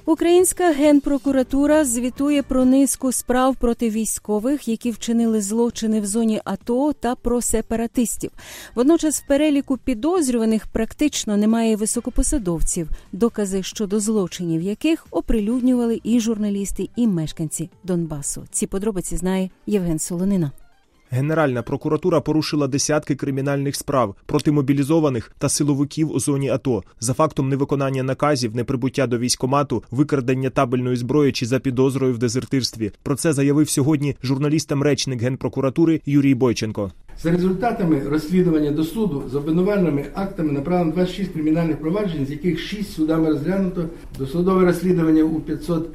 Українська Генпрокуратура звітує про низку справ проти військових, які вчинили злочини в зоні АТО та про сепаратистів. Водночас в переліку підозрюваних практично немає високопосадовців, докази щодо злочинів яких оприлюднювали і журналісти, і мешканці Донбасу. Ці подробиці знає Євген Солонина. Генеральна прокуратура порушила десятки кримінальних справ проти мобілізованих та силовиків у зоні АТО за фактом невиконання наказів, неприбуття до військкомату, викрадення табельної зброї чи за підозрою в дезертирстві. Про це заявив сьогодні журналістам речник Генпрокуратури Юрій Бойченко. За результатами розслідування до суду з обвинувальними актами направлено 26 кримінальних проваджень, з яких 6 судами розглянуто. Досудове розслідування у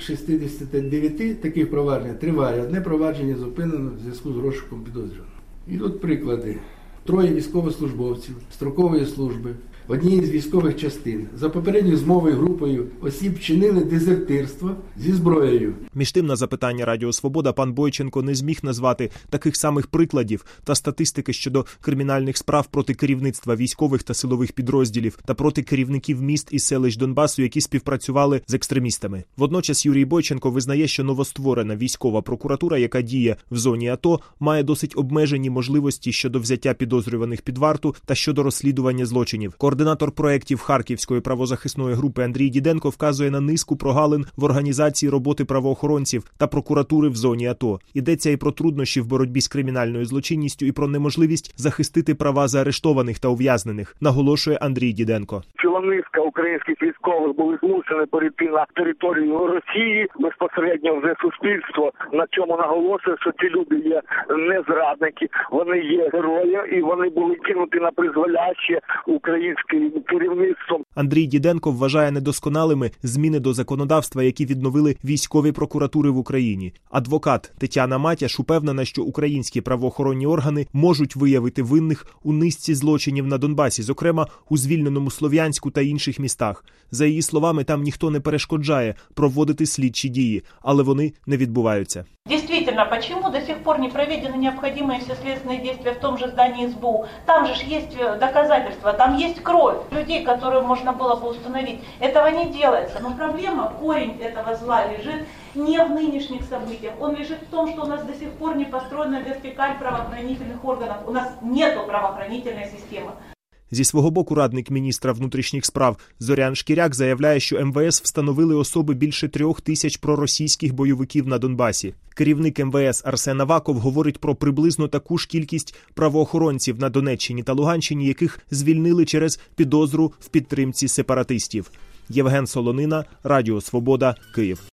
569 таких проваджень триває. Одне провадження зупинено в зв'язку з розшуком підозрюваного. І тут приклади. 3 військовослужбовців строкової служби в одній з військових частин за попередньою змовою групою осіб вчинили дезертирство зі зброєю. Між тим, на запитання Радіо Свобода пан Бойченко не зміг назвати таких самих прикладів та статистики щодо кримінальних справ проти керівництва військових та силових підрозділів та проти керівників міст і селищ Донбасу, які співпрацювали з екстремістами. Водночас Юрій Бойченко визнає, що новостворена військова прокуратура, яка діє в зоні АТО, має досить обмежені можливості щодо взяття підозрюваних під варту та щодо розслідування злочинів. Координатор проєктів Харківської правозахисної групи Андрій Діденко вказує на низку прогалин в організації роботи правоохоронців та прокуратури в зоні АТО. Йдеться і про труднощі в боротьбі з кримінальною злочинністю, і про неможливість захистити права заарештованих та ув'язнених, наголошує Андрій Діденко. Ціла низка українських військових були змушені перейти на територію Росії. Безпосередньо вже суспільство на чому наголошує, що ці люди є не зрадники, вони є герої і вони були кинуті на призволяще українським керівництвом. Андрій Діденко вважає недосконалими зміни до законодавства, які відновили військові прокуратури в Україні. Адвокат Тетяна Матяш упевнена, що українські правоохоронні органи можуть виявити винних у низці злочинів на Донбасі, зокрема у звільненому Слов'янську та інших містах. За її словами, там ніхто не перешкоджає проводити слідчі дії, але вони не відбуваються. Действительно, почему до сих пор не проведены необходимые все следственные действия в том же здании СБУ? Там же есть доказательства, там есть кровь людей, которую можно было бы установить. Этого не делается. Но проблема, корень этого зла лежит не в нынешних событиях. Он лежит в том, что у нас до сих пор не построена вертикаль правоохранительных органов. У нас нету правоохранительной системы. Зі свого боку радник міністра внутрішніх справ Зорян Шкіряк заявляє, що МВС встановили особи більше 3000 проросійських бойовиків на Донбасі. Керівник МВС Арсен Аваков говорить про приблизно таку ж кількість правоохоронців на Донеччині та Луганщині, яких звільнили через підозру в підтримці сепаратистів. Євген Солонина, Радіо Свобода, Київ.